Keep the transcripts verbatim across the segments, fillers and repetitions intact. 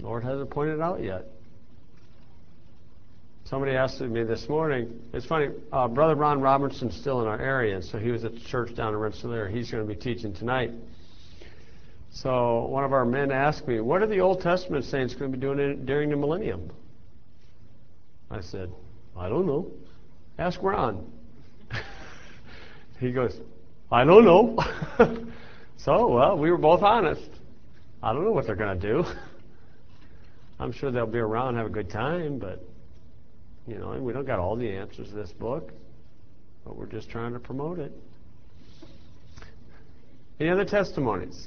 Lord hasn't pointed it out yet. Somebody asked me this morning, it's funny, uh, Brother Ron Robertson's still in our area, so he was at the church down in Rensselaer. He's going to be teaching tonight. So one of our men asked me, what are the Old Testament saints going to be doing during the millennium? I said, I don't know. Ask Ron. He goes, I don't know. So, well, we were both honest. I don't know what they're going to do. I'm sure they'll be around and have a good time, but, you know, we don't got all the answers to this book, but we're just trying to promote it. Any other testimonies?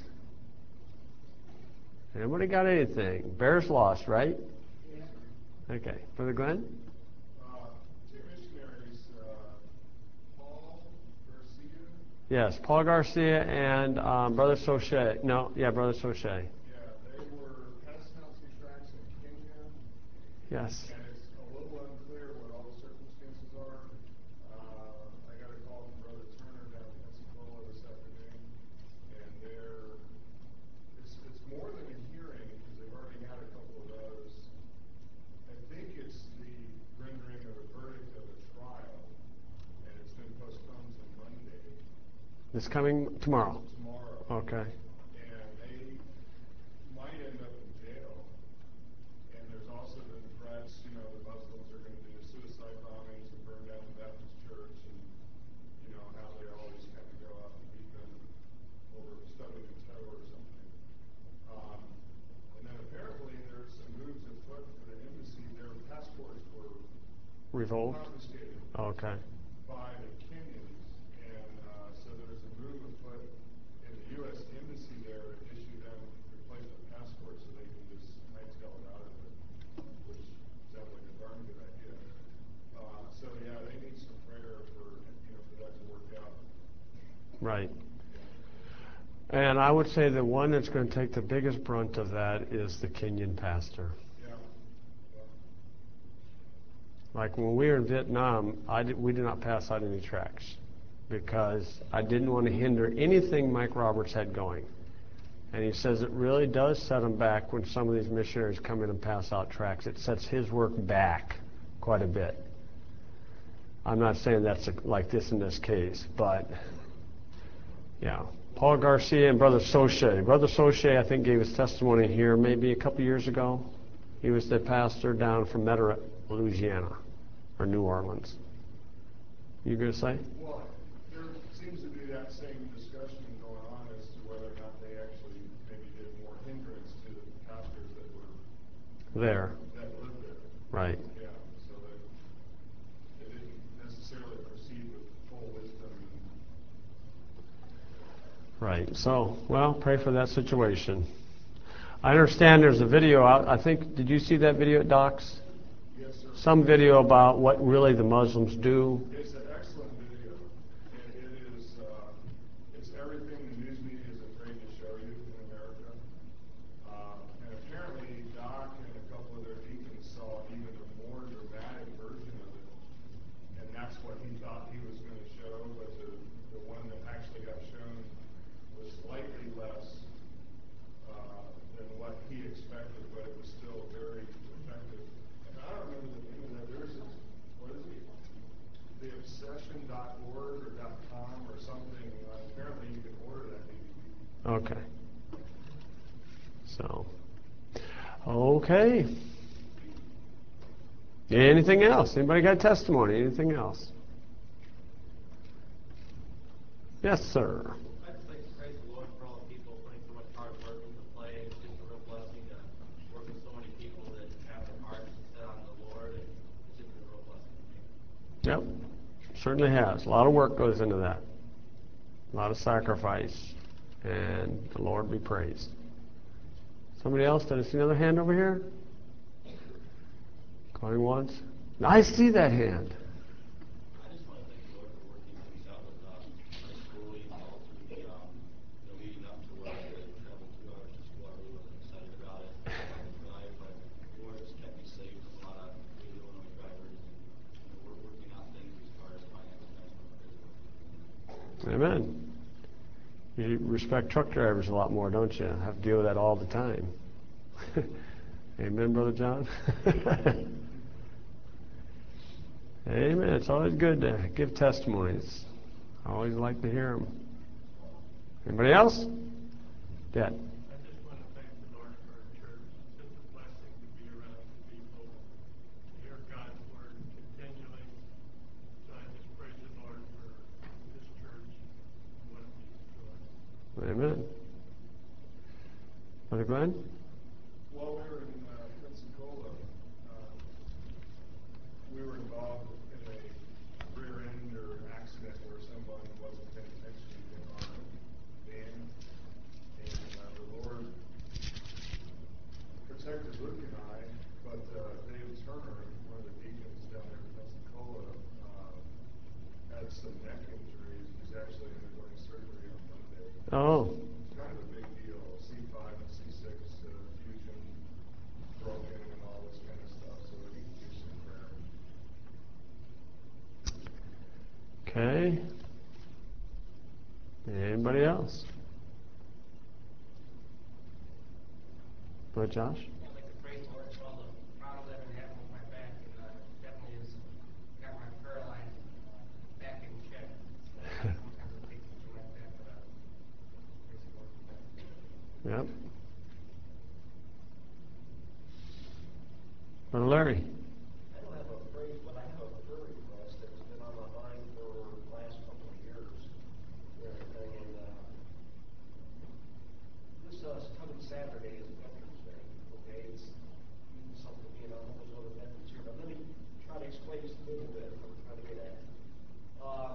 Anybody got anything? Bears lost, right? Yeah. Okay. Brother Glenn? Uh, two missionaries, uh, Paul Garcia. Yes, Paul Garcia and um, Brother Sochet. No, yeah, Brother Sochet. Yeah, they were passing out some tracts in Kenya. Yes. And it's a little unclear what all the circumstances are. Uh, I got a call from Brother Turner down in Pensacola this afternoon, and they're it's it's more than a hearing because they've already had a couple of those. I think it's the rendering of a verdict of a trial, and it's been postponed to Monday. It's coming tomorrow. Tomorrow. Okay. And they might end up in jail. And there's also been threats, you know, the Muslims are going to do suicide bombings and burn down the Baptist church, and you know how they always kind of go out and beat them over stubbing a toe or something. Um, and then apparently there's some moves afoot for the embassy. Their passports were Revoked? confiscated Okay. by the Kenyans, and uh, so there's a move afoot in the U S embassy there to issue them replacement passports so they can just hightail it out of it, which sounds like a darn good idea. Uh, so yeah, they need some prayer for you know for that to work out. Right. And I would say the one that's going to take the biggest brunt of that is the Kenyan pastor. Yeah. Yeah. Like when we were in Vietnam, I did, we did not pass out any tracts because I didn't want to hinder anything Mike Roberts had going. And he says it really does set him back when some of these missionaries come in and pass out tracts. It sets his work back quite a bit. I'm not saying that's a, like this in this case, but yeah. Paul Garcia and Brother Sochet. Brother Sochet, I think, gave his testimony here maybe a couple years ago. He was the pastor down from Metternich, Louisiana, or New Orleans. You going to say? Well, there seems to be that same discussion going on as to whether or not they actually maybe did more hindrance to the pastors that were There. that lived there. Right. Yeah, so that they didn't necessarily proceed with full wisdom. Right. So, well, pray for that situation. I understand there's a video out. I think, did you see that video at Doc's? Yes, sir. Some video about what really the Muslims do. It's an excellent video. It, it is, uh, it's everything the news media is afraid to show you in America. Uh, and apparently Doc and a couple of their deacons saw even a more dramatic version of it. And that's what he thought he was going to show, but the, the one that actually got shown was slightly less uh, than what he expected, but it was still very effective. And I don't remember the name of that. There's a, what is it? The obsession dot org or .com or something. Uh, apparently you can order that D V D. Okay. So, okay. Anything else? Anybody got testimony? Anything else? Yes, sir. I just like to praise the Lord for all the people putting so much hard work into play. It's just a real blessing to work with so many people that have their hearts set on the Lord, and it's just a real blessing to me. Yep, certainly has. A lot of work goes into that. A lot of sacrifice. And the Lord be praised. Somebody else? Did I see another hand over here? Going once? I see that hand. I just want to thank the Lord for working things out with uh, my schooling, all through the, um, you know, leading up to where I had to travel two hours to school. I really wasn't excited about it, about the drive, but the Lord has kept me safe from a lot of good Illinois drivers, and you know, we're working out things as far as finances and Amen. You respect truck drivers a lot more, don't you? Have to deal with that all the time. Amen, Brother John? Amen. It's always good to give testimonies. I always like to hear them. Anybody else? Dad. I just want to thank the Lord for our church. It's such a blessing to be around the people, to hear God's word continually. So I just praise the Lord for this church and what it means to us. Amen. Brother Glenn? While we were in uh, Pensacola, uh, we were involved in a rear end or accident where someone wasn't paying attention in our van, and uh, the Lord protected Luke and I, but uh, David Turner, one of the deacons down there in Pensacola, uh, had some neck injuries. He's actually undergoing surgery on Monday. Oh. It's kind of a big deal. C five and C six uh, fusion broken and all this kind of stuff, so he can do some prayer. Okay. Anybody else? Brother Josh? I'd like to praise the Lord for all the problems I've been having with my back, and uh, definitely has got my paralyzed uh, back in check. So sometimes it takes something like that, but uh, praise the Lord for that. Yep. Brother Larry? I don't have a praise, but I have a prayer request that's been on my mind for the last couple of years. And everything, and uh, this uh, coming Saturday is Veterans Day. Okay, it's something, you know, there's other veterans here, but let me try to explain just a little bit. What I'm trying to get at. Um,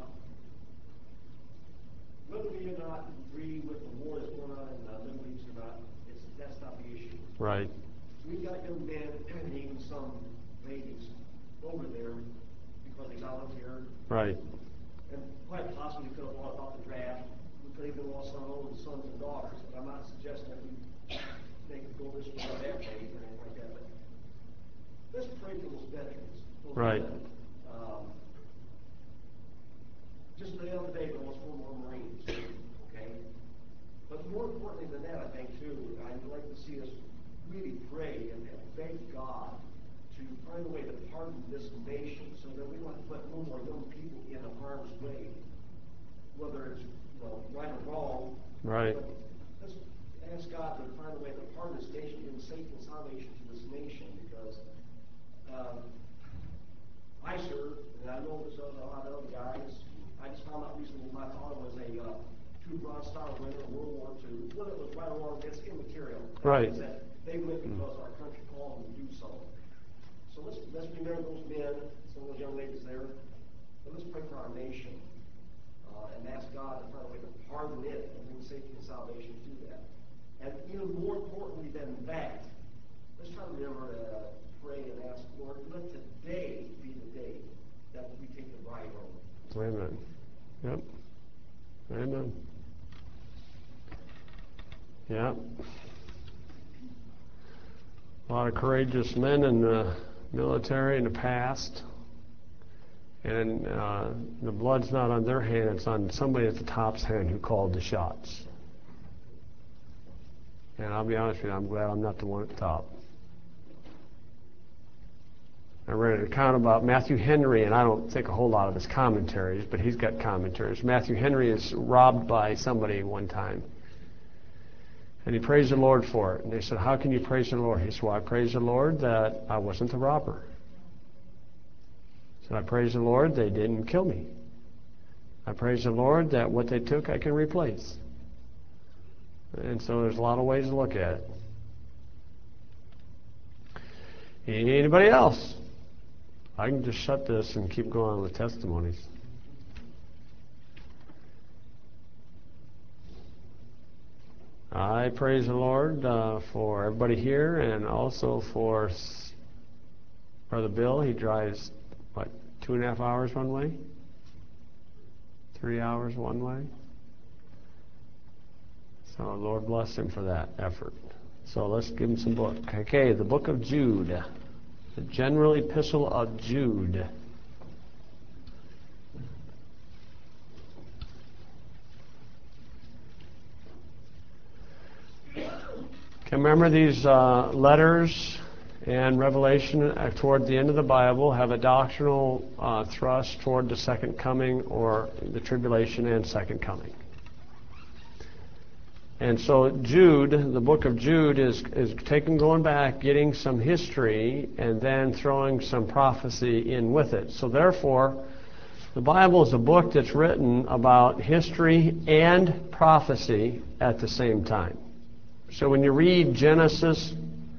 whether we or not agree with the war that's going on in the Middle East or not, it's that's not the issue. Right. We've got young men and even some ladies over there because they volunteered. Right. And quite possibly could have thought about the draft. We could even lost our own sons and daughters. But I'm not suggesting that we they could go this way or that way or anything like that. But let's pray for those veterans. Those Right. men. Um, just the other day, we lost four more Marines. Okay. But more importantly than that, I think too, I'd like to see us really pray and, and thank God to find a way to pardon this nation so that we don't put no more young people in harm's way, whether it's you know, right or wrong. Right. But let's ask God to find a way to pardon this nation, give safety and salvation to this nation, because um, I serve, and I know there's a lot of other guys. I just found out recently my father was a uh, two Bronze Star winner in World War Two. Whether it was right or wrong, it's immaterial. Right. That they went because our country called them to do so. So let's let's remember those men, some of those young ladies there, and let's pray for our nation uh, and ask God to find a way to pardon it and bring safety and salvation to that. And even more importantly than that, let's try to remember to uh, pray and ask, Lord, let today be the day that we take the bride home. Amen. Yep. Amen. Yep. A lot of courageous men in the military in the past. And uh, the blood's not on their hand, it's on somebody at the top's hand who called the shots. And I'll be honest with you, I'm glad I'm not the one at the top. I read an account about Matthew Henry, and I don't think a whole lot of his commentaries, but he's got commentaries. Matthew Henry is robbed by somebody one time. And he praised the Lord for it. And they said, how can you praise the Lord? He said, well, I praise the Lord that I wasn't the robber. He said, I praise the Lord they didn't kill me. I praise the Lord that what they took I can replace. And so there's a lot of ways to look at it. Anybody else? I can just shut this and keep going with testimonies. I praise the Lord uh, for everybody here and also for Brother Bill. He drives, what, two and a half hours one way? Three hours one way? So Lord bless him for that effort. So let's give him some book. Okay, the book of Jude. The general epistle of Jude. Can remember these uh, letters and Revelation uh, toward the end of the Bible have a doctrinal uh, thrust toward the second coming or the tribulation and second coming. And so Jude, the book of Jude, is, is taking, going back, getting some history, and then throwing some prophecy in with it. So therefore, the Bible is a book that's written about history and prophecy at the same time. So when you read Genesis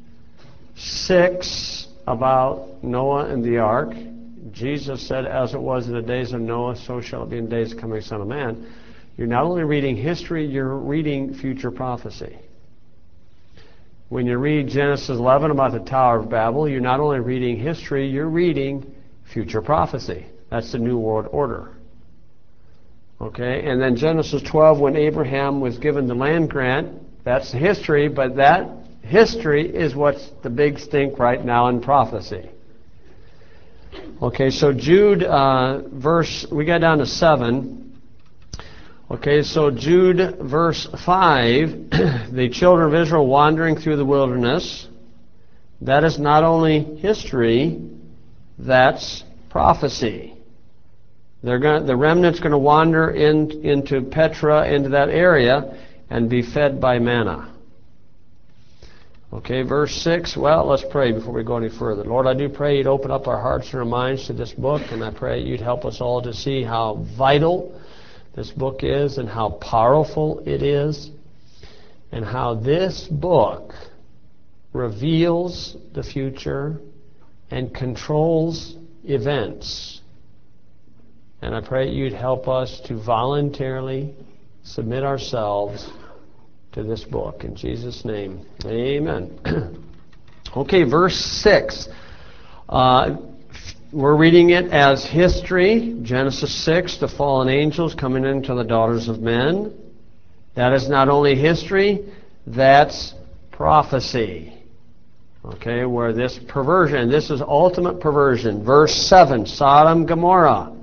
six about Noah and the ark, Jesus said, as it was in the days of Noah, so shall it be in the days of the coming Son of Man. You're not only reading history, you're reading future prophecy. When you read Genesis eleven about the Tower of Babel, you're not only reading history, you're reading future prophecy. That's the New World Order. Okay, and then Genesis twelve, when Abraham was given the land grant, that's history, but that history is what's the big stink right now in prophecy. Okay, so Jude, uh, verse, we got down to seven. Okay, so Jude, verse five, the children of Israel wandering through the wilderness, that is not only history, that's prophecy. They're going, the remnant's going to wander in, into Petra, into that area, and be fed by manna. Okay, verse six, well, let's pray before we go any further. Lord, I do pray you'd open up our hearts and our minds to this book, and I pray you'd help us all to see how vital this book is and how powerful it is, and how this book reveals the future and controls events. And I pray you'd help us to voluntarily submit ourselves to this book. In Jesus' name, amen. Okay, verse six. Uh, we're reading it as history. Genesis six, the fallen angels coming into the daughters of men. That is not only history, that's prophecy. Okay, where this perversion, this is ultimate perversion. Verse seven, Sodom, Gomorrah.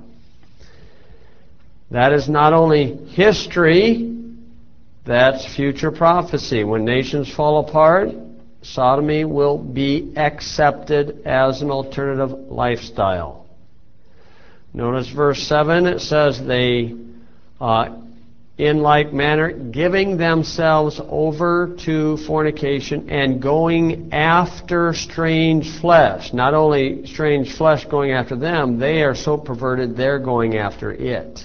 That is not only history, that's future prophecy. When nations fall apart, sodomy will be accepted as an alternative lifestyle. Notice verse seven, it says they, uh, in like manner, giving themselves over to fornication and going after strange flesh. Not only strange flesh going after them, they are so perverted they're going after it.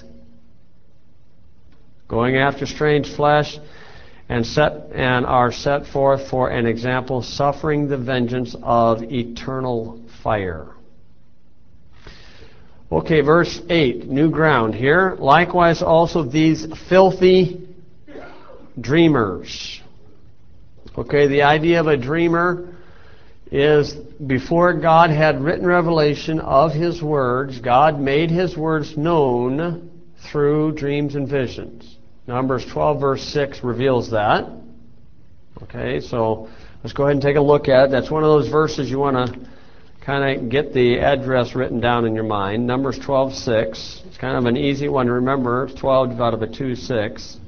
Going after strange flesh, and set and are set forth for an example, suffering the vengeance of eternal fire. Okay, verse eight, new ground here. Likewise also these filthy dreamers. Okay, the idea of a dreamer is before God had written revelation of His words, God made His words known through dreams and visions. Numbers twelve, verse six reveals that. Okay, so let's go ahead and take a look at it. That's one of those verses you want to kind of get the address written down in your mind. Numbers twelve, six. It's kind of an easy one to remember. twelve divided by two, six.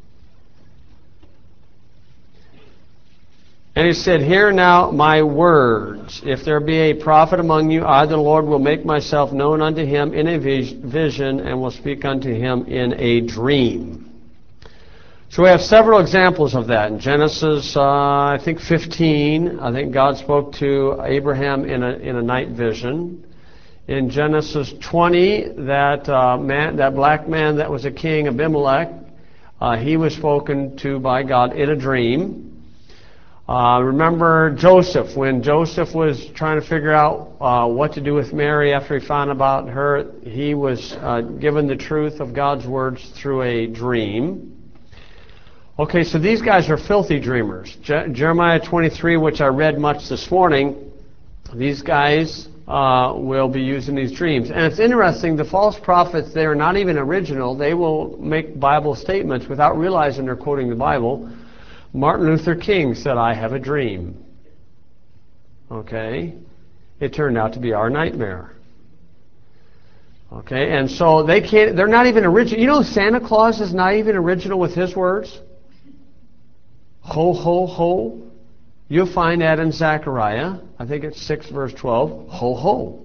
And he said, hear now my words. If there be a prophet among you, I, the Lord, will make myself known unto him in a vision, and will speak unto him in a dream. So we have several examples of that. In Genesis, uh, I think fifteen, I think God spoke to Abraham in a in a night vision. In Genesis twenty, that uh, man, that black man that was a king, Abimelech, uh, he was spoken to by God in a dream. Uh, remember Joseph, when Joseph was trying to figure out uh, what to do with Mary after he found about her, he was uh, given the truth of God's words through a dream. Okay, so these guys are filthy dreamers. Je- Jeremiah twenty-three, which I read much this morning, these guys uh, will be using these dreams. And it's interesting, the false prophets, they are not even original. They will make Bible statements without realizing they're quoting the Bible. Martin Luther King said, I have a dream. Okay? It turned out to be our nightmare. Okay, and so they can't, they're not even original. You know, Santa Claus is not even original with his words. Ho, ho, ho. You'll find that in Zechariah, I think it's six verse twelve, ho ho.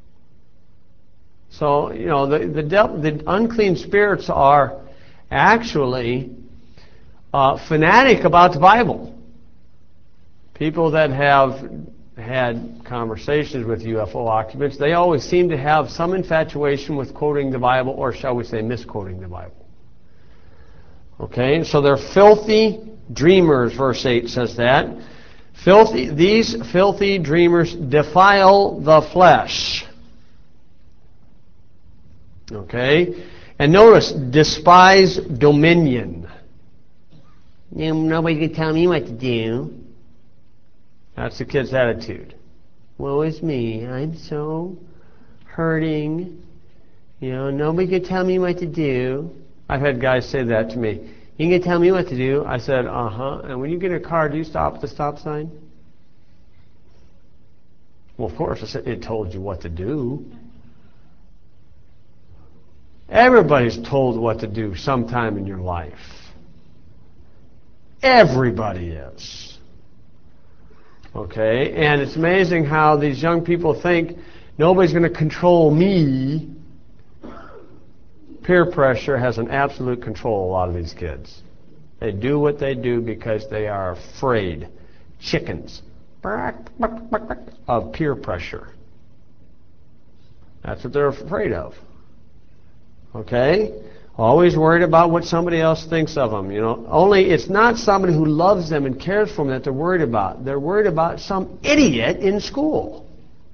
So, you know, the, the, devil, the unclean spirits are actually uh, fanatic about the Bible. People that have had conversations with U F O occupants, they always seem to have some infatuation with quoting the Bible, or shall we say misquoting the Bible. Okay, so they're filthy dreamers, verse eight says that. Filthy, these filthy dreamers defile the flesh. Okay, and notice, despise dominion. Nobody can tell me what to do. That's the kid's attitude. Woe is me, I'm so hurting. You know, nobody can tell me what to do. I've had guys say that to me. You can tell me what to do. I said, uh-huh. And when you get in a car, do you stop at the stop sign? Well, of course, I said, it told you what to do. Everybody's told what to do sometime in your life. Everybody is. Okay? And it's amazing how these young people think nobody's going to control me. Peer pressure has an absolute control of a lot of these kids. They do what they do because they are afraid, chickens, of peer pressure. That's what they're afraid of. Okay? Always worried about what somebody else thinks of them. You know, only it's not somebody who loves them and cares for them that they're worried about. They're worried about some idiot in school.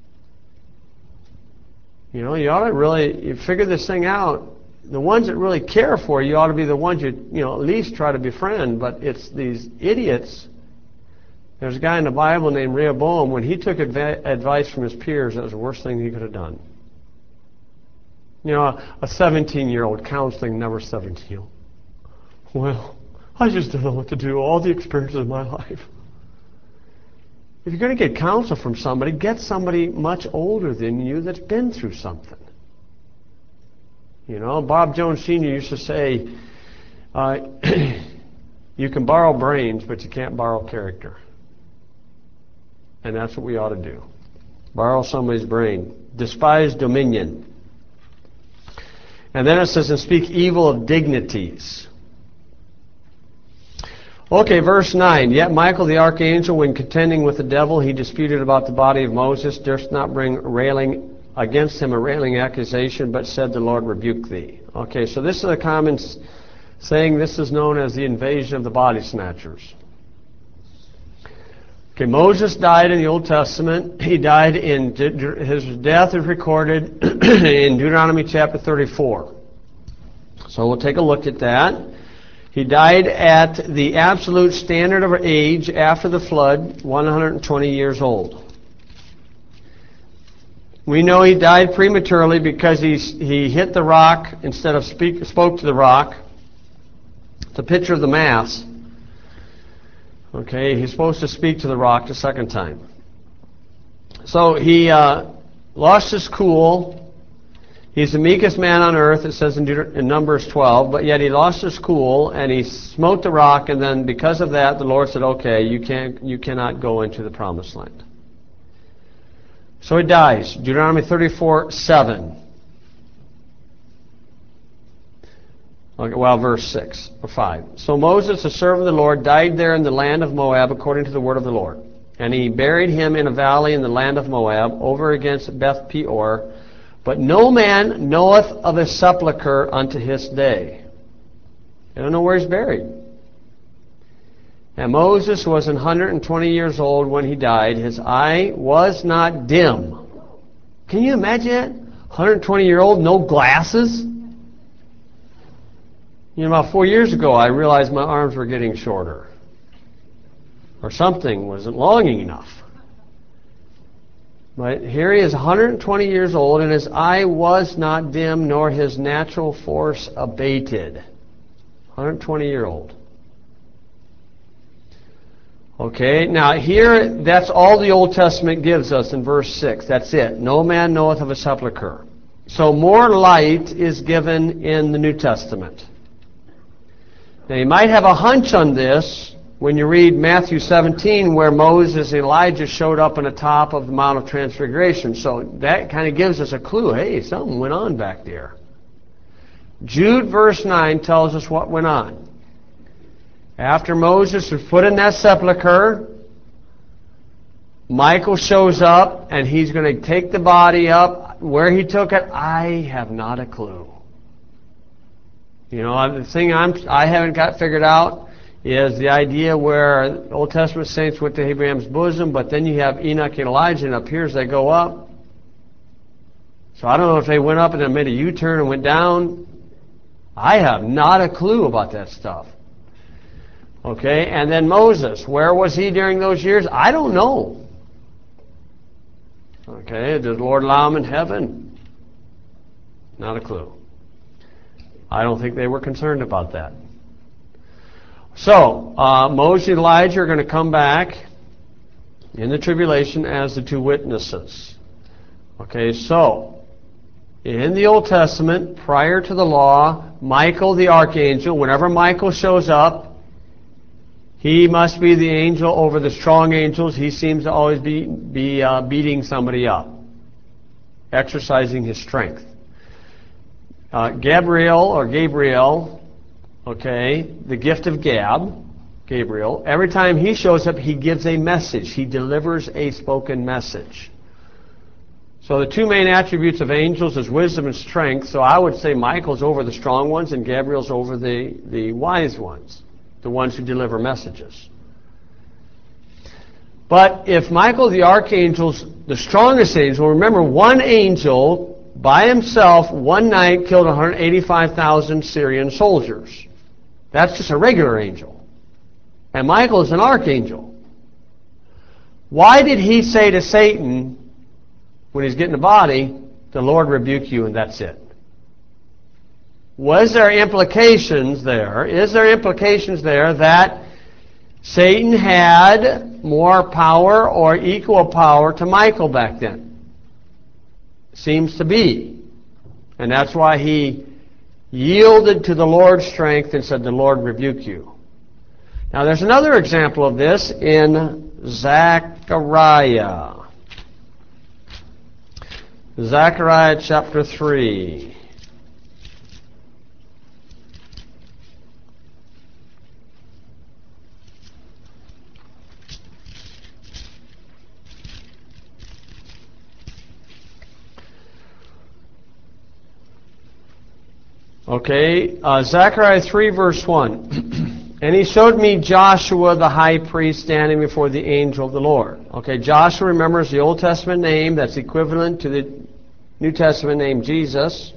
You know, you ought to really you figure this thing out. The ones that really care for you ought to be the ones you, you know, at least try to befriend, but it's these idiots. There's a guy in the Bible named Rehoboam. When he took adva- advice from his peers, that was the worst thing he could have done. You know, a seventeen-year-old counseling another seventeen-year-old. Well, I just don't know what to do, all the experiences of my life. If you're going to get counsel from somebody, get somebody much older than you that's been through something. You know, Bob Jones Senior used to say, uh, you can borrow brains, but you can't borrow character. And that's what we ought to do. Borrow somebody's brain. Despise dominion. And then it says, and speak evil of dignities. Okay, verse nine. Yet Michael the archangel, when contending with the devil, he disputed about the body of Moses, durst not bring railing against him a railing accusation, but said, the Lord rebuke thee. Okay, so this is a common saying. This is known as the invasion of the body snatchers. Okay, Moses died in the Old Testament. He died in, his death is recorded in Deuteronomy chapter thirty-four. So we'll take a look at that. He died at the absolute standard of age after the flood, one hundred twenty years old. We know he died prematurely because he, he hit the rock instead of speak, spoke to the rock. It's a picture of the Mass. Okay, he's supposed to speak to the rock the second time. So he uh, lost his cool. He's the meekest man on earth, it says in, Deut- in Numbers twelve, but yet he lost his cool and he smote the rock, and then because of that, the Lord said, okay, you can't, you cannot go into the promised land. So he dies. Deuteronomy thirty-four seven. Okay, well, verse six or five. So Moses, the servant of the Lord, died there in the land of Moab according to the word of the Lord. And he buried him in a valley in the land of Moab, over against Beth Peor. But no man knoweth of his sepulchre unto his day. They don't know where he's buried. And Moses was one hundred twenty years old when he died. His eye was not dim. Can you imagine that? one hundred twenty year old, no glasses? You know, about four years ago, I realized my arms were getting shorter. Or something wasn't long enough. But here he is, one hundred twenty years old, and his eye was not dim, nor his natural force abated. one hundred twenty year old. Okay, now here, that's all the Old Testament gives us in verse six. That's it. No man knoweth of a sepulchre. So more light is given in the New Testament. Now you might have a hunch on this, when you read Matthew seventeen, where Moses and Elijah showed up on the top of the Mount of Transfiguration. So that kind of gives us a clue. Hey, something went on back there. Jude verse nine tells us what went on. After Moses was put in that sepulcher, Michael shows up, and he's going to take the body up. Where he took it, I have not a clue. You know, the thing I'm, I haven't got figured out is the idea where Old Testament saints went to Abraham's bosom, but then you have Enoch and Elijah, and it appears they go up. So I don't know if they went up and then made a U-turn and went down. I have not a clue about that stuff. Okay, and then Moses, where was he during those years? I don't know. Okay, did the Lord allow him in heaven? Not a clue. I don't think they were concerned about that. So, uh, Moses and Elijah are going to come back in the tribulation as the two witnesses. Okay, so, in the Old Testament, prior to the law, Michael the archangel, whenever Michael shows up, he must be the angel over the strong angels. He seems to always be, be uh, beating somebody up, exercising his strength. Uh, Gabriel, or Gabriel, okay, the gift of Gab, Gabriel, every time he shows up, he gives a message. He delivers a spoken message. So the two main attributes of angels is wisdom and strength. So I would say Michael's over the strong ones and Gabriel's over the, the wise ones, the ones who deliver messages. But if Michael the archangel's the strongest angel, remember one angel by himself one night killed one hundred eighty-five thousand Syrian soldiers. That's just a regular angel. And Michael is an archangel. Why did he say to Satan, when he's getting the body, the Lord rebuke you and that's it? Was there implications there? Is there implications there that Satan had more power or equal power to Michael back then? Seems to be. And that's why he yielded to the Lord's strength and said, the Lord rebuke you. Now there's another example of this in Zechariah. Zechariah chapter three. Okay, uh, Zechariah three verse one. And he showed me Joshua the high priest standing before the angel of the Lord. Okay, Joshua, remember, is the Old Testament name that's equivalent to the New Testament name Jesus.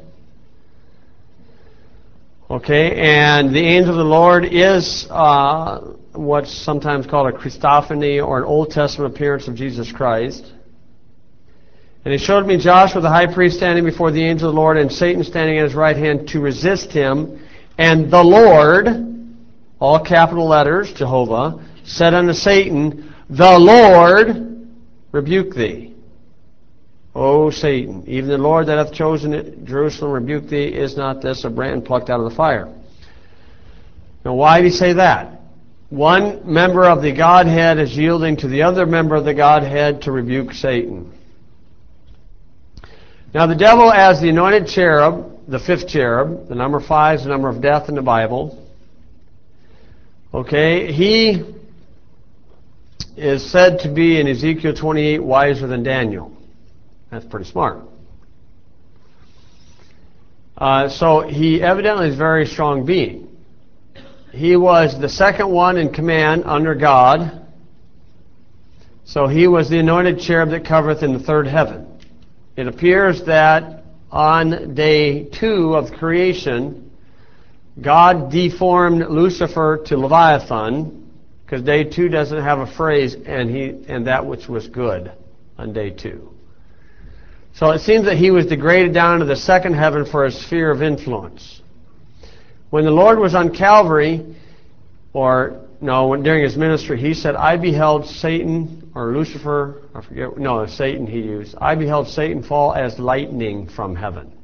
Okay, and the angel of the Lord is uh, what's sometimes called a Christophany, or an Old Testament appearance of Jesus Christ. And he showed me Joshua the high priest standing before the angel of the Lord, and Satan standing at his right hand to resist him. And the Lord, all capital letters, Jehovah, said unto Satan, the Lord rebuke thee. O Satan, even the Lord that hath chosen Jerusalem rebuke thee. Is not this a brand plucked out of the fire? Now why did he say that? One member of the Godhead is yielding to the other member of the Godhead to rebuke Satan. Now the devil, as the anointed cherub, the fifth cherub, the number five is the number of death in the Bible. Okay, he is said to be in Ezekiel twenty-eight wiser than Daniel. That's pretty smart. Uh, so he evidently is a very strong being. He was the second one in command under God. So he was the anointed cherub that covereth in the third heaven. It appears that on day two of creation, God deformed Lucifer to Leviathan, because day two doesn't have a phrase, and he and that which was good on day two. So it seems that he was degraded down to the second heaven for his sphere of influence. When the Lord was on Calvary, or no, when, during his ministry, he said, I beheld Satan, or Lucifer, I forget, no, Satan he used. I beheld Satan fall as lightning from heaven.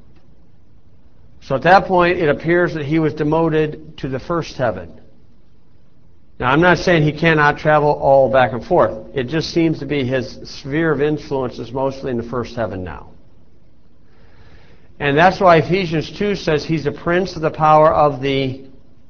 So at that point, it appears that he was demoted to the first heaven. Now, I'm not saying he cannot travel all back and forth. It just seems to be his sphere of influence is mostly in the first heaven now. And that's why Ephesians two says he's a prince of the power of the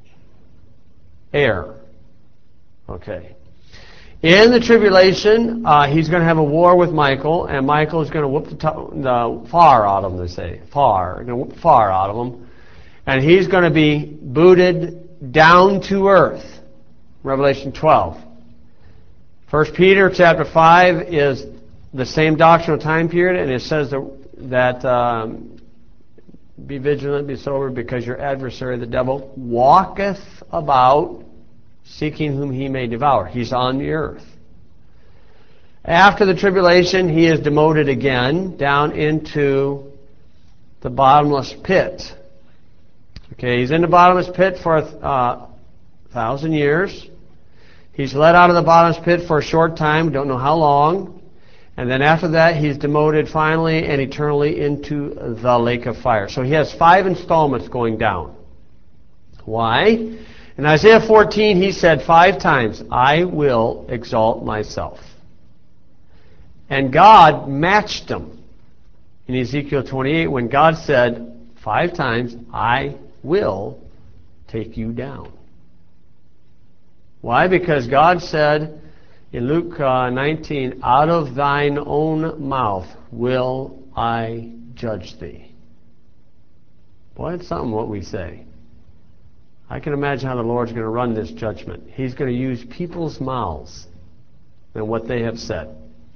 air. Okay. In the tribulation, uh, he's going to have a war with Michael, and Michael is going to whoop the, to- the far out of him, they say. Far. Going to whoop far out of him. And he's going to be booted down to earth. Revelation twelve. First Peter chapter five is the same doctrinal time period, and it says that, that um, be vigilant, be sober, because your adversary, the devil, walketh about seeking whom he may devour. He's on the earth. After the tribulation, he is demoted again down into the bottomless pit. Okay, he's in the bottomless pit for a uh, thousand years. He's let out of the bottomless pit for a short time, don't know how long. And then after that, he's demoted finally and eternally into the lake of fire. So he has five installments going down. Why? In Isaiah fourteen, he said five times, I will exalt myself. And God matched him in Ezekiel twenty-eight when God said five times, I will take you down. Why? Because God said in Luke uh, nineteen, out of thine own mouth will I judge thee. Boy, it's something what we say. I can imagine how the Lord's going to run this judgment. He's going to use people's mouths and what they have said.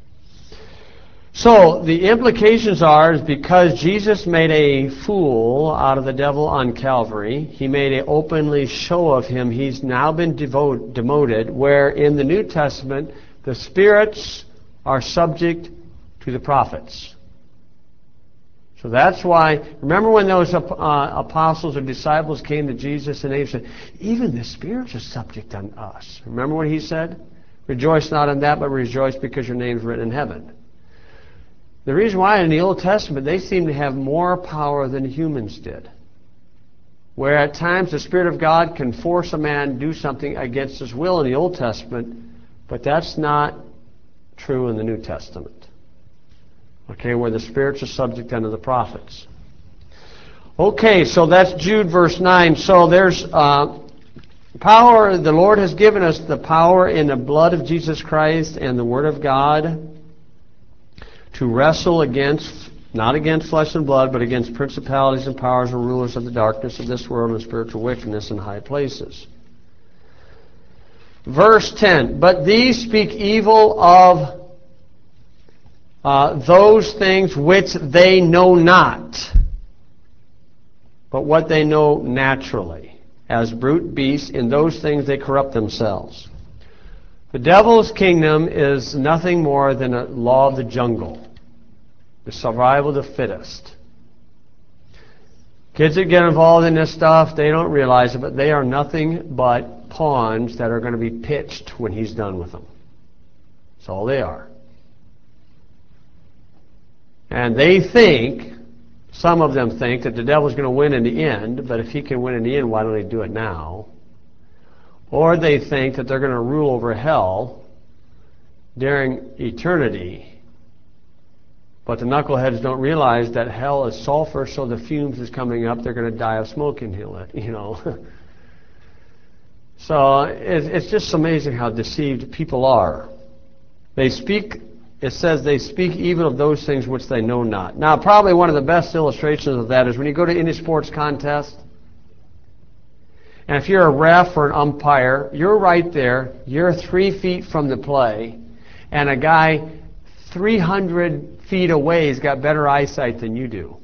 So the implications are, is because Jesus made a fool out of the devil on Calvary, he made an openly show of him, he's now been devote, demoted, where in the New Testament the spirits are subject to the prophets. So that's why, remember when those uh, apostles or disciples came to Jesus and they said, even the spirits are subject unto us. Remember what he said? Rejoice not in that, but rejoice because your name's written in heaven. The reason why in the Old Testament they seem to have more power than humans did. Where at times the Spirit of God can force a man to do something against his will in the Old Testament, but that's not true in the New Testament. Okay, where the spirits are subject unto the prophets. Okay, so that's Jude verse nine. So there's uh, power, the Lord has given us the power in the blood of Jesus Christ and the Word of God to wrestle against, not against flesh and blood, but against principalities and powers and rulers of the darkness of this world and spiritual wickedness in high places. Verse ten, but these speak evil of uh, those things which they know not, but what they know naturally. As brute beasts, in those things they corrupt themselves. The devil's kingdom is nothing more than a law of the jungle, the survival of the fittest. Kids that get involved in this stuff, they don't realize it, but they are nothing but pawns that are going to be pitched when he's done with them. That's all they are. And they think, some of them think, that the devil's going to win in the end, but if he can win in the end, why don't they do it now? Or they think that they're going to rule over hell during eternity. But the knuckleheads don't realize that hell is sulfur, so the fumes is coming up, they're going to die of smoke inhale, you know. So it's, it's just amazing how deceived people are. They speak, it says they speak even of those things which they know not. Now, probably one of the best illustrations of that is when you go to any sports contest, and if you're a ref or an umpire, you're right there, you're three feet from the play, and a guy three hundred feet away has got better eyesight than you do.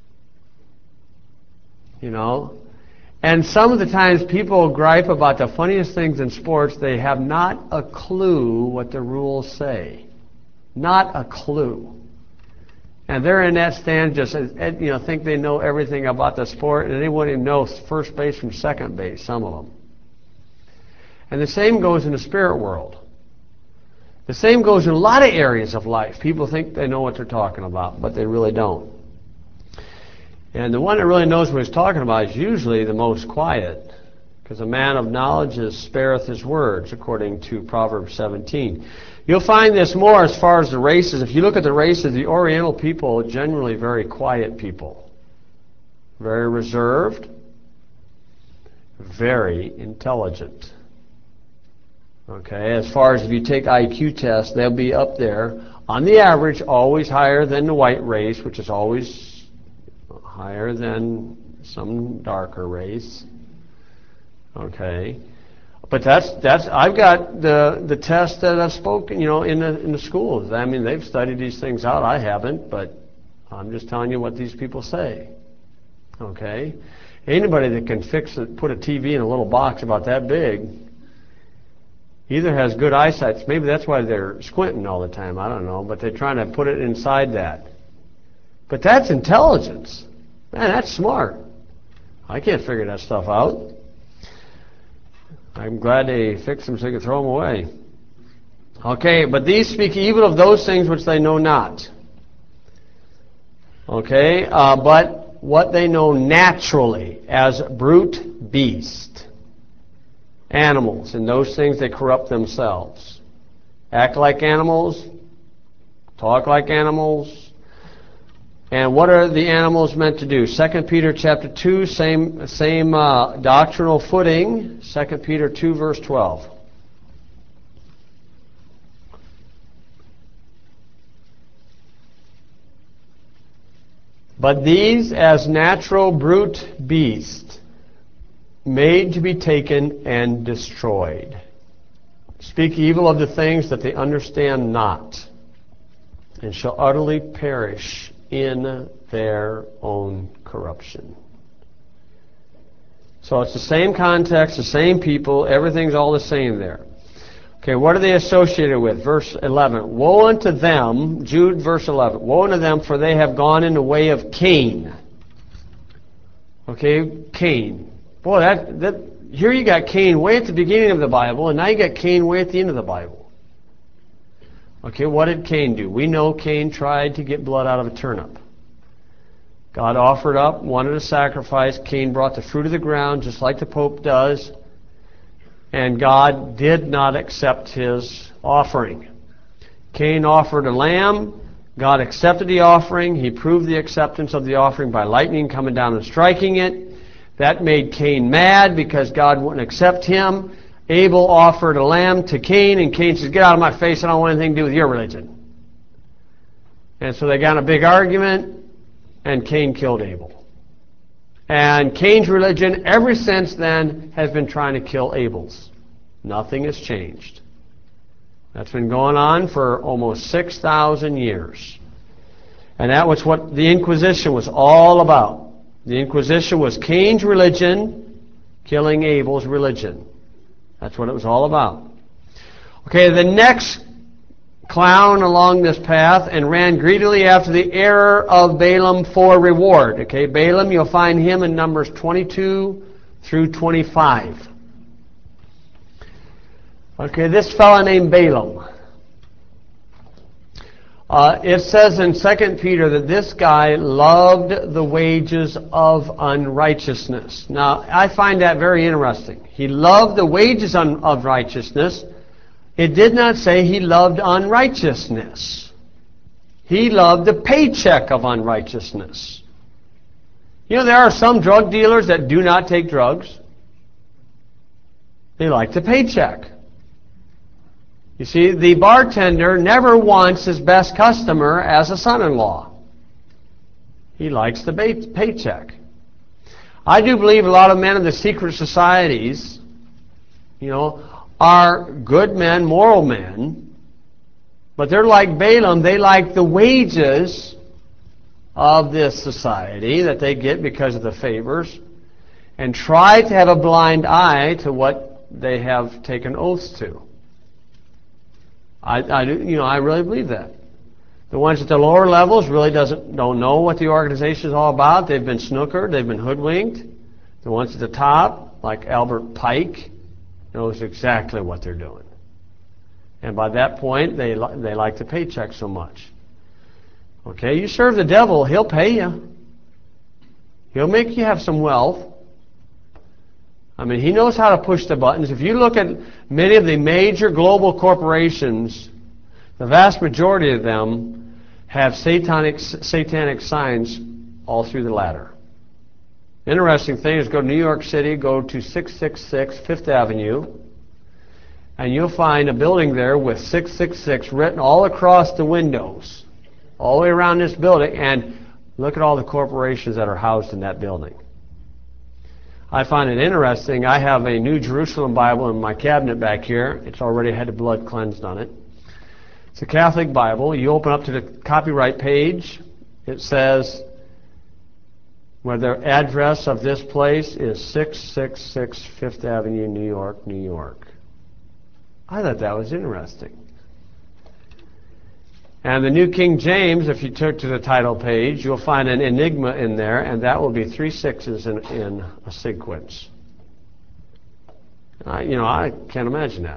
You know? And some of the times people gripe about the funniest things in sports, they have not a clue what the rules say. Not a clue. And they're in that stand just, you know, think they know everything about the sport, and they wouldn't even know first base from second base, some of them. And the same goes in the spirit world. The same goes in a lot of areas of life. People think they know what they're talking about, but they really don't. And the one that really knows what he's talking about is usually the most quiet. Because a man of knowledge is spareth his words, according to Proverbs seventeen. You'll find this more as far as the races. If you look at the races, the Oriental people are generally very quiet people. Very reserved. Very intelligent. Okay, as far as if you take I Q tests, they'll be up there, on the average, always higher than the white race, which is always higher than some darker race. Okay, but that's that's I've got the the test that I've spoken, you know, in the in the schools. I mean, they've studied these things out. I haven't, but I'm just telling you what these people say. Okay, anybody that can fix it, put a T V in a little box about that big, either has good eyesight. Maybe that's why they're squinting all the time. I don't know, but they're trying to put it inside that. But that's intelligence. Man, that's smart. I can't figure that stuff out. I'm glad they fixed them so they could throw them away. Okay, but these speak evil of those things which they know not. Okay, uh, but what they know naturally as brute beast. Animals, and those things they corrupt themselves. Act like animals, talk like animals. And what are the animals meant to do? Second Peter chapter two, same, same uh, doctrinal footing. Second Peter two, verse twelve. But these as natural brute beasts, made to be taken and destroyed, speak evil of the things that they understand not, and shall utterly perish in their own corruption. So it's the same context, the same people, everything's all the same there. Okay, what are they associated with? Verse eleven. Woe unto them, Jude verse eleven. Woe unto them, for they have gone in the way of Cain. Okay, Cain. Boy, that, that here you got Cain way at the beginning of the Bible, and now you got Cain way at the end of the Bible. Okay, what did Cain do? We know Cain tried to get blood out of a turnip. God offered up, wanted a sacrifice. Cain brought the fruit of the ground, just like the Pope does. And God did not accept his offering. Cain offered a lamb. God accepted the offering. He proved the acceptance of the offering by lightning coming down and striking it. That made Cain mad because God wouldn't accept him. Abel offered a lamb to Cain, and Cain says, get out of my face, I don't want anything to do with your religion. And so they got in a big argument, and Cain killed Abel. And Cain's religion, ever since then, has been trying to kill Abel's. Nothing has changed. That's been going on for almost six thousand years. And that was what the Inquisition was all about. The Inquisition was Cain's religion killing Abel's religion. That's what it was all about. Okay, the next clown along this path and ran greedily after the error of Balaam for reward. Okay, Balaam, you'll find him in Numbers twenty-two through twenty-five. Okay, this fellow named Balaam. Uh, it says in Second Peter that this guy loved the wages of unrighteousness. Now, I find that very interesting. He loved the wages of righteousness. It did not say he loved unrighteousness. He loved the paycheck of unrighteousness. You know, there are some drug dealers that do not take drugs. They like the paycheck. You see, the bartender never wants his best customer as a son-in-law. He likes the pay- paycheck. I do believe a lot of men in the secret societies, you know, are good men, moral men, but they're like Balaam. They like the wages of this society that they get because of the favors, and try to have a blind eye to what they have taken oaths to. I, I do, you know, I really believe that. The ones at the lower levels really doesn't don't know what the organization is all about. They've been snookered. They've been hoodwinked. The ones at the top, like Albert Pike, knows exactly what they're doing. And by that point, they li- they like the paycheck so much. Okay, you serve the devil, he'll pay you. He'll make you have some wealth. I mean, he knows how to push the buttons. If you look at many of the major global corporations, the vast majority of them have satanic, satanic signs all through the ladder. Interesting thing is, go to New York City, go to six six six Fifth Avenue, and you'll find a building there with six six six written all across the windows, all the way around this building, and look at all the corporations that are housed in that building. I find it interesting. I have a New Jerusalem Bible in my cabinet back here. It's already had the blood cleansed on it. It's a Catholic Bible. You open up to the copyright page. It says where the address of this place is six six six Fifth Avenue, New York, New York. I thought that was interesting. And the New King James, if you took to the title page, you'll find an enigma in there, and that will be three sixes in, in a sequence. I, you know, I can't imagine that.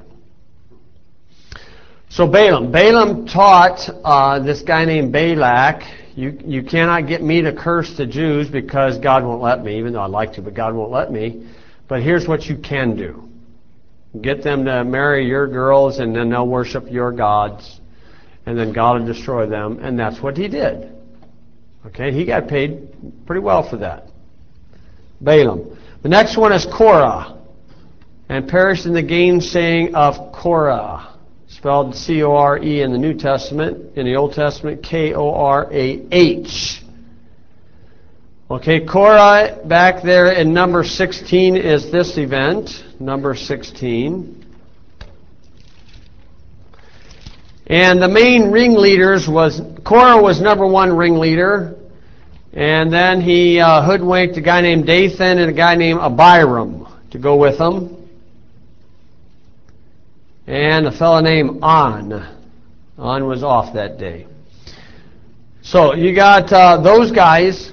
So Balaam. Balaam taught uh, this guy named Balak, you, you cannot get me to curse the Jews because God won't let me, even though I'd like to, but God won't let me. But here's what you can do. Get them to marry your girls, and then they'll worship your gods. And then God will destroy them, and that's what he did. Okay, he got paid pretty well for that. Balaam. The next one is Korah, and perished in the gainsaying of Korah, spelled C O R E in the New Testament, in the Old Testament K O R A H. Okay, Korah back there in number sixteen is this event, number sixteen. And the main ringleaders was, Korah was number one ringleader, and then he uh, hoodwinked a guy named Dathan and a guy named Abiram to go with him, and a fellow named On. On was off that day. So you got uh, those guys.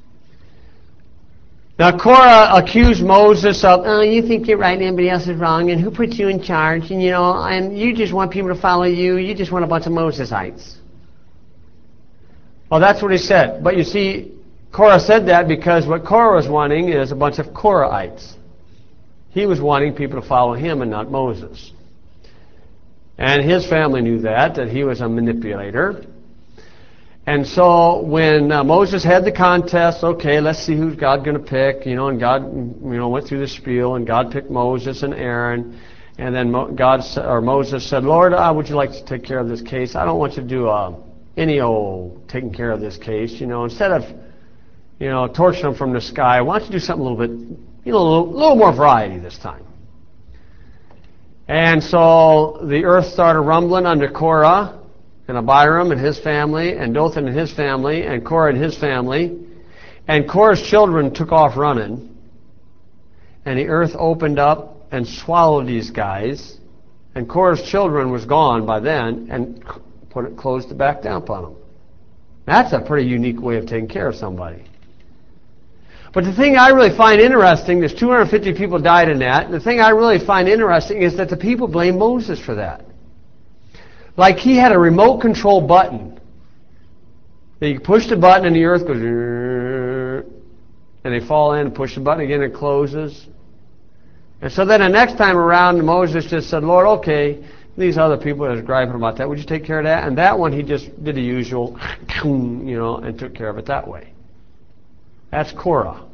Now Korah accused Moses of, oh, you think you're right and everybody else is wrong, and who put you in charge, and you know, and you just want people to follow you, you just want a bunch of Mosesites. Well, that's what he said. But you see, Korah said that because what Korah was wanting is a bunch of Korahites. He was wanting people to follow him and not Moses. And his family knew that, that he was a manipulator. And so when uh, Moses had the contest, okay, let's see who's God going to pick, you know, and God, you know, went through the spiel, and God picked Moses and Aaron, and then Mo- God or Moses said, Lord, uh, would you like to take care of this case? I don't want you to do uh, any old taking care of this case, you know, instead of, you know, torching them from the sky, why don't you do something a little bit, you know, a little, little more variety this time. And so the earth started rumbling under Korah, and Abiram and his family, and Dothan and his family, and Korah and his family. And Korah's children took off running, and the earth opened up and swallowed these guys, and Korah's children was gone by then, and put it, closed it back down upon them. That's a pretty unique way of taking care of somebody. But the thing I really find interesting, there's two hundred fifty people died in that, the thing I really find interesting is that the people blame Moses for that. Like he had a remote control button. You push the button and the earth goes, and they fall in, and push the button again, it closes. And so then the next time around, Moses just said, Lord, okay, these other people that are griping about that, would you take care of that? And that one he just did the usual, you know, and took care of it that way. That's Korah.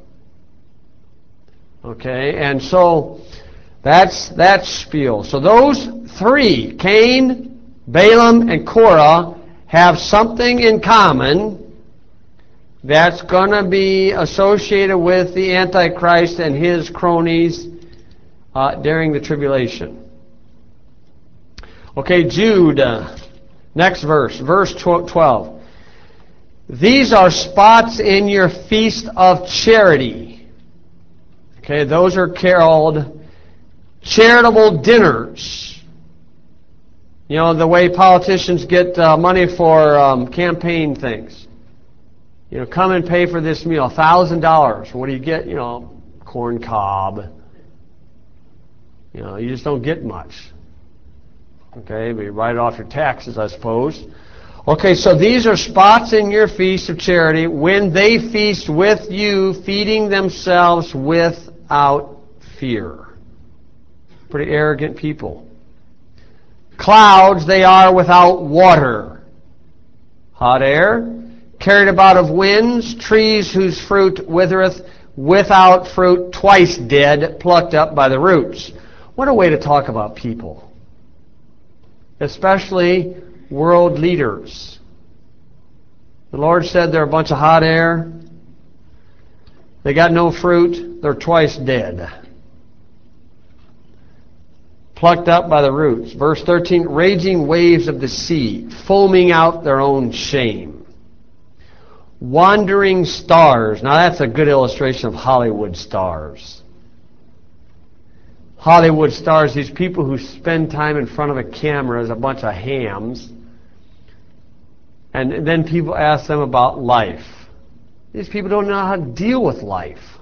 Okay, and so that's that spiel. So those three, Cain, Balaam, and Korah, have something in common that's going to be associated with the Antichrist and his cronies uh, during the tribulation. Okay, Jude, uh, next verse, verse twelve. These are spots in your feast of charity. Okay, those are called charitable dinners. You know, the way politicians get uh, money for um, campaign things. You know, come and pay for this meal, one thousand dollars. What do you get? You know, corn cob. You know, you just don't get much. Okay, but you write it off your taxes, I suppose. Okay, so these are spots in your feast of charity when they feast with you, feeding themselves without fear. Pretty arrogant people. Clouds they are without water. Hot air, carried about of winds, trees whose fruit withereth, without fruit, twice dead, plucked up by the roots. What a way to talk about people. Especially world leaders. The Lord said they're a bunch of hot air. They got no fruit. They're twice dead. Plucked up by the roots. Verse thirteen, raging waves of the sea, foaming out their own shame. Wandering stars. Now that's a good illustration of Hollywood stars. Hollywood stars, these people who spend time in front of a camera as a bunch of hams. And then people ask them about life. These people don't know how to deal with life.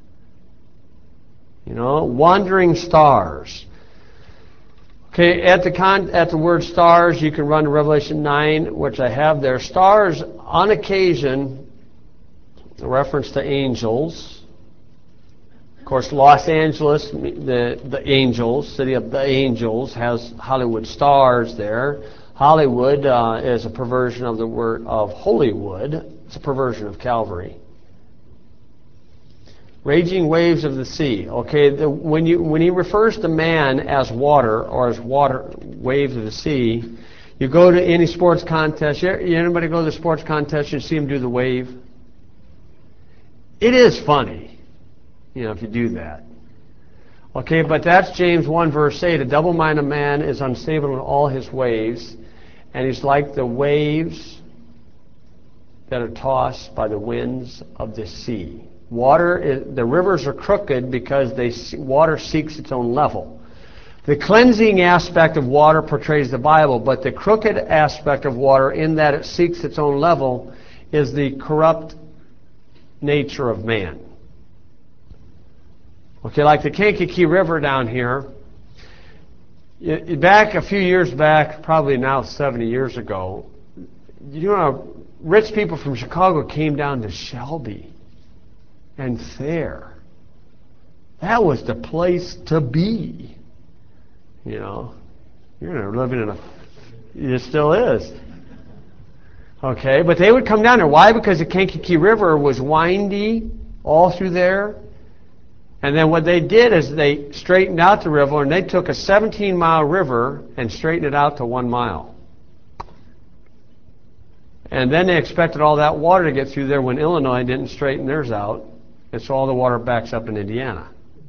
You know, wandering stars. Okay, at the con at the word stars, you can run to Revelation nine, which I have there. Stars, on occasion, a reference to angels. Of course, Los Angeles, the the angels, city of the angels, has Hollywood stars there. Hollywood uh, is a perversion of the word of Holywood. It's a perversion of Calvary. Raging waves of the sea. Okay, the, when you when he refers to man as water or as water waves of the sea, you go to any sports contest. You, anybody go to the sports contest? You see him do the wave. It is funny, you know, if you do that. Okay, but that's James one verse eight. A double-minded man is unstable in all his ways, and he's like the waves that are tossed by the winds of the sea. Water, is, the rivers are crooked because they water seeks its own level. The cleansing aspect of water portrays the Bible, but the crooked aspect of water, in that it seeks its own level, is the corrupt nature of man. Okay, like the Kankakee River down here, back a few years back, probably now seventy years ago, you know, rich people from Chicago came down to Shelby and Thayer. That was the place to be. You know, you're living in a, it still is. Okay, but they would come down there. Why? Because the Kankakee River was windy all through there. And then what they did is they straightened out the river, and they took a seventeen mile river and straightened it out to one mile. And then they expected all that water to get through there when Illinois didn't straighten theirs out. And so all the water backs up in Indiana.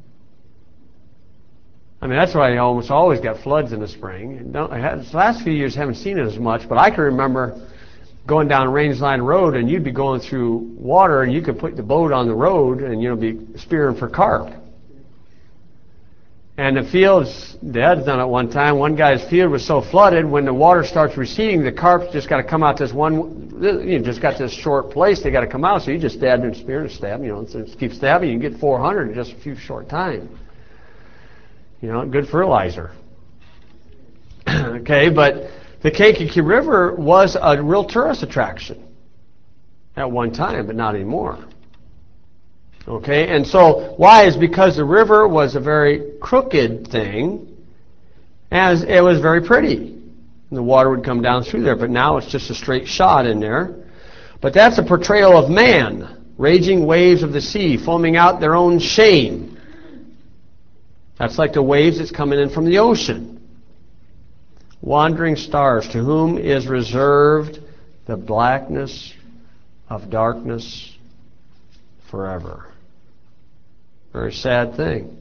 I mean, that's why you almost always got floods in the spring. Don't, the last few years haven't seen it as much, but I can remember going down Rangeline Road, and you'd be going through water, and you could put the boat on the road and, you know, be spearing for carp. And the fields, Dad's done it one time, one guy's field was so flooded, when the water starts receding, the carp's just got to come out this one, you know, just got this short place, they got to come out, so you just stab and spear and stab, you know, so just keep stabbing, you can get four hundred in just a few short time. You know, good fertilizer. Okay, but the Kankakee River was a real tourist attraction at one time, but not anymore. Okay, and so why? Is because the river was a very crooked thing, as it was very pretty. And the water would come down through there, but now it's just a straight shot in there. But that's a portrayal of man, raging waves of the sea, foaming out their own shame. That's like the waves that's coming in from the ocean. Wandering stars, to whom is reserved the blackness of darkness forever. Very sad thing.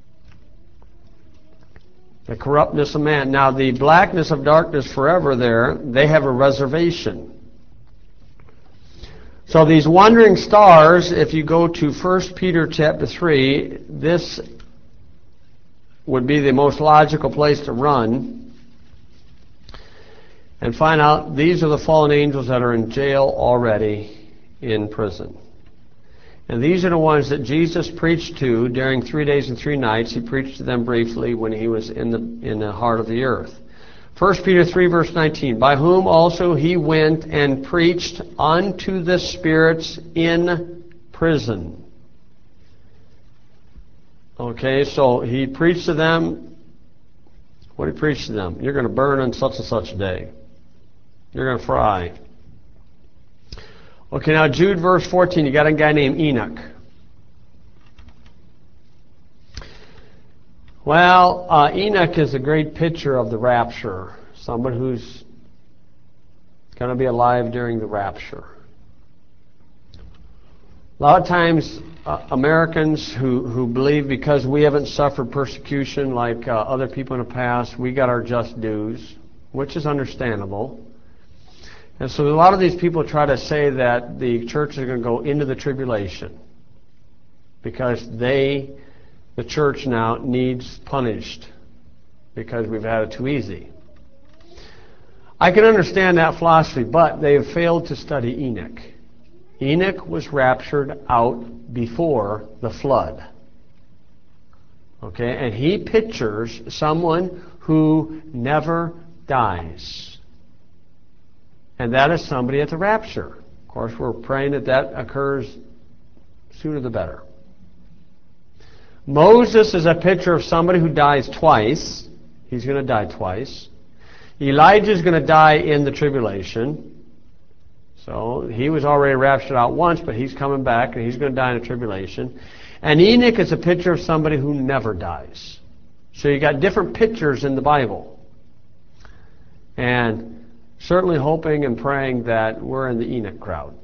The corruptness of man. Now, the blackness of darkness forever there, they have a reservation. So these wandering stars, if you go to First Peter chapter three, this would be the most logical place to run and find out these are the fallen angels that are in jail already in prison. And these are the ones that Jesus preached to during three days and three nights. He preached to them briefly when he was in the in the heart of the earth. First Peter three verse nineteen, by whom also he went and preached unto the spirits in prison. Okay, so he preached to them. What did he preach to them? You're going to burn on such and such a day. You're going to fry. Okay, now Jude verse fourteen, you got a guy named Enoch. Well, uh, Enoch is a great picture of the rapture. Someone who's going to be alive during the rapture. A lot of times, uh, Americans who, who believe because we haven't suffered persecution like uh, other people in the past, we got our just dues, which is understandable. And so a lot of these people try to say that the church is going to go into the tribulation because they, the church now, needs punished because we've had it too easy. I can understand that philosophy, but they have failed to study Enoch. Enoch was raptured out before the flood. Okay, and he pictures someone who never dies. And that is somebody at the rapture. Of course, we're praying that that occurs sooner the better. Moses is a picture of somebody who dies twice. He's going to die twice. Elijah is going to die in the tribulation. So he was already raptured out once, but he's coming back and he's going to die in the tribulation. And Enoch is a picture of somebody who never dies. So you got different pictures in the Bible. And certainly hoping and praying that we're in the Enoch crowd.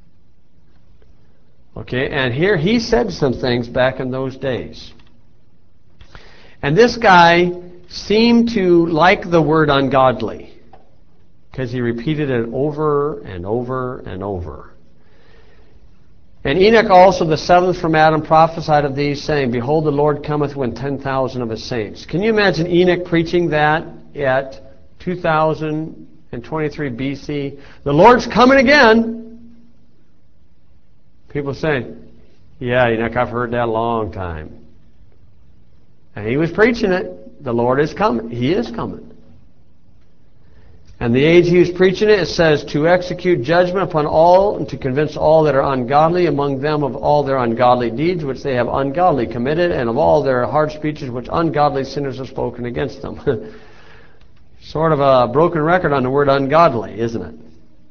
Okay, and here he said some things back in those days. And this guy seemed to like the word ungodly, because he repeated it over and over and over. And Enoch also, the seventh from Adam, prophesied of these, saying, Behold, the Lord cometh with ten thousand of his saints. Can you imagine Enoch preaching that at two thousand twenty-three B C? The Lord's coming again. People say, yeah, Enoch, I've heard that a long time. And he was preaching it. The Lord is coming. He is coming. And the age he was preaching it, it says, to execute judgment upon all, and to convince all that are ungodly among them of all their ungodly deeds which they have ungodly committed, and of all their hard speeches which ungodly sinners have spoken against them. Sort of a broken record on the word ungodly, isn't it?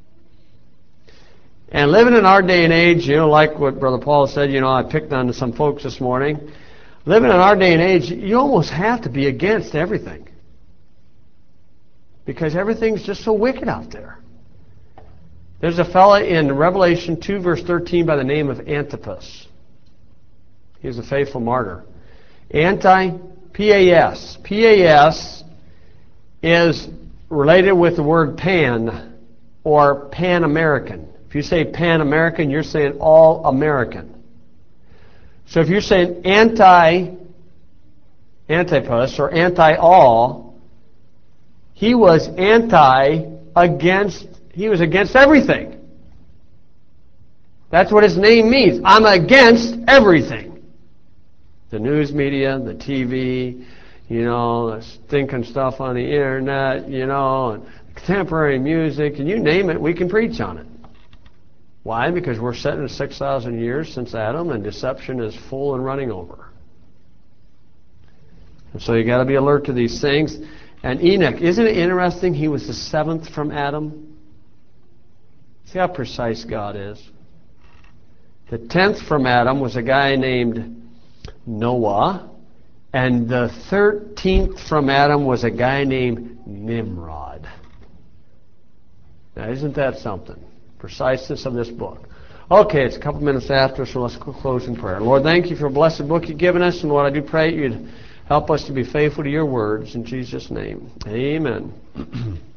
And living in our day and age, you know, like what Brother Paul said, you know, I picked on some folks this morning. Living in our day and age, you almost have to be against everything. Because everything's just so wicked out there. There's a fella in Revelation two, verse thirteen, by the name of Antipas. He was a faithful martyr. Anti, P A S. P A S is related with the word pan, or Pan-American. If you say Pan-American, you're saying all American. So if you're saying anti, Antipas, or anti-all, he was anti against, he was against everything. That's what his name means. I'm against everything. The news media, the T V, you know, the stinking stuff on the internet, you know, and contemporary music, and you name it, we can preach on it. Why? Because we're set in six thousand years since Adam, and deception is full and running over. And so you got to be alert to these things. And Enoch, isn't it interesting? He was the seventh from Adam. See how precise God is. The tenth from Adam was a guy named Noah. And the thirteenth from Adam was a guy named Nimrod. Now, isn't that something? Preciseness of this book. Okay, it's a couple minutes after, so let's close in prayer. Lord, thank you for a blessed book you've given us, and Lord, I do pray you'd help us to be faithful to your words. In Jesus' name, amen.